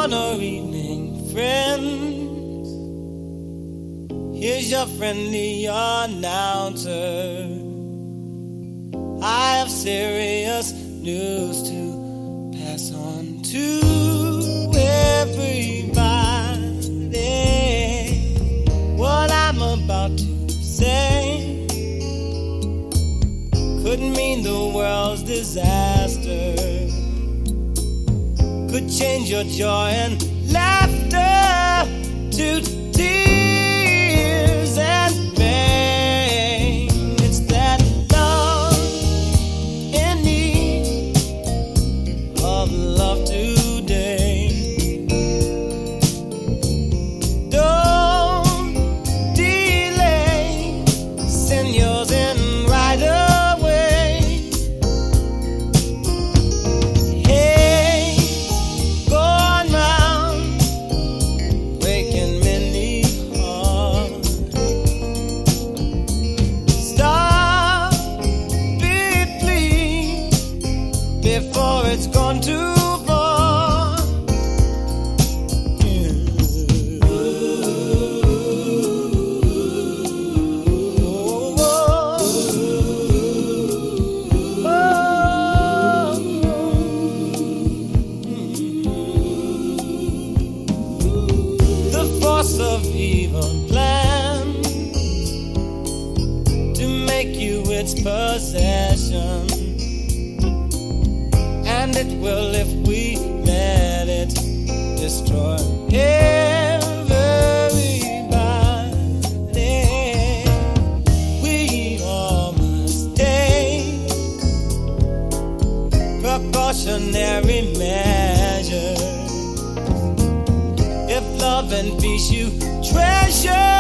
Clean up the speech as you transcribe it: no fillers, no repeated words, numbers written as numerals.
or evening, friends. Here's your friendly announcer. I have serious news to pass on to everybody. What I'm about to say could mean the world's disaster, could change your joy and laughter to tears and pain. It's that love in need of love today. Don't delay, send yours in right away. Hey, go on round, breaking many hearts. Stop it, please, before it's gone too far. The force of evil plans to make you its possession, and it will if we let it destroy everybody. We all must take precautionary measures if love and peace you treasure.